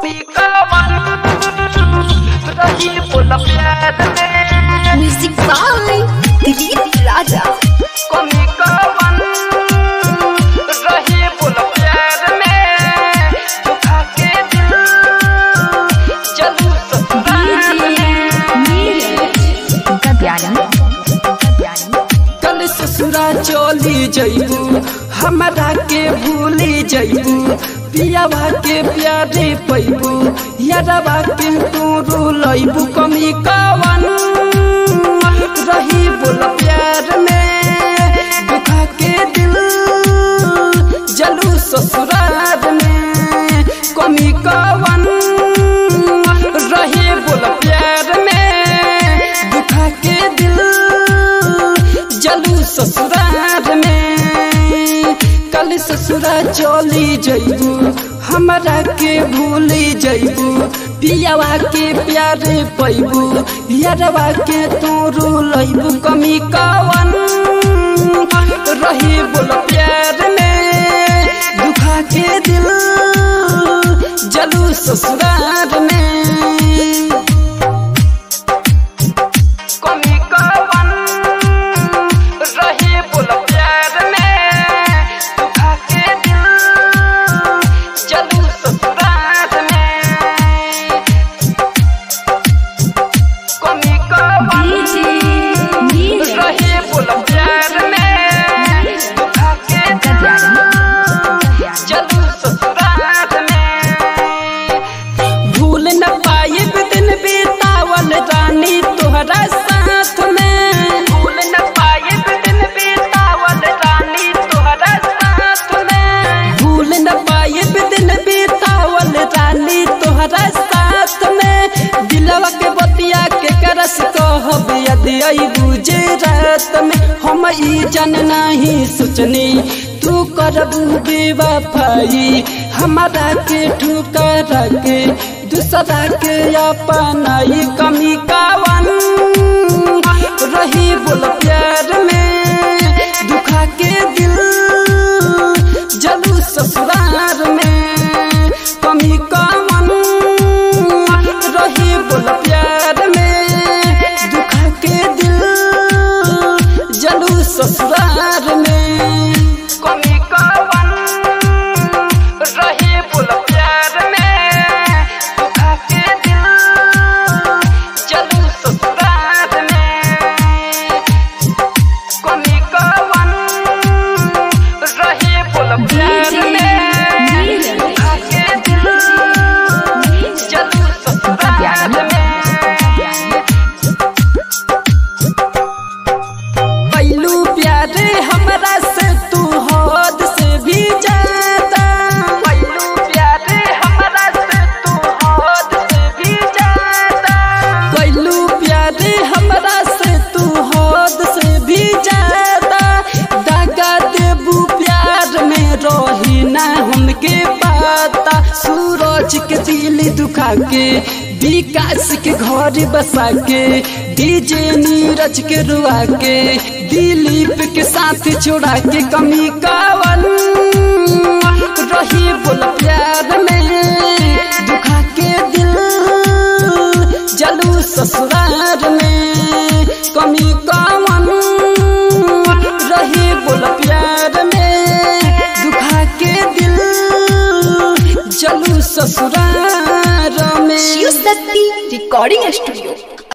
Music by Dilip राजा। कल ससुरा चली जइबू हमरा के भूली जइबू पियावा के प्यारे पैबू यारवा के तू रुलइबू कमी कवन रही बोल प्यार में दुखा के दिल जलू ससुरार में कमी कवन रही बोल प्यार में दुखा के दिल जलू ससुरार में। कल ससुरा चली जइबू हमरा के भूली जइबू पियावा के प्यारे पैबू यारवा के तू रुलइबू कमी कवन रही बोल प्यार में दुखा के दिल जलू ससुरार में। रात में हम ई जन नहीं सोचनी तू करबू बेवफाई हमारा के ठुकरा के दूसरा के अपनाई कमी कवन रही बोल प्यार में दुखा के दिल जलू ससुरार में कमी कवन रही बोल प्यार में दुखा के दिल जलू ससुरार में। कमी कवन रही बोल प्यार में दुखा के दिल जलू ससुरार में। कमी कवन रही बोल प्यार में दुखा के दिल जलू ससुरार में। हमरा से तू हद से भी ज्यादा हमरा से तू हद से भी ज्यादा हमरा से तू हद से भी ज्यादा दगा देबू प्यार में रही ना हमके पता सूरज के दिल दुखा के विकास के घर बसा के डीजे नीरज के रुआ के दिलीप के साथ छोड़ा के कमी कवन रही बोल प्यार में दुखा के दिल जलू ससुरार में कमी कवन रही बोल प्यार में दुखा के दिल जलू ससुरार में। Shiv Shakti recording studio.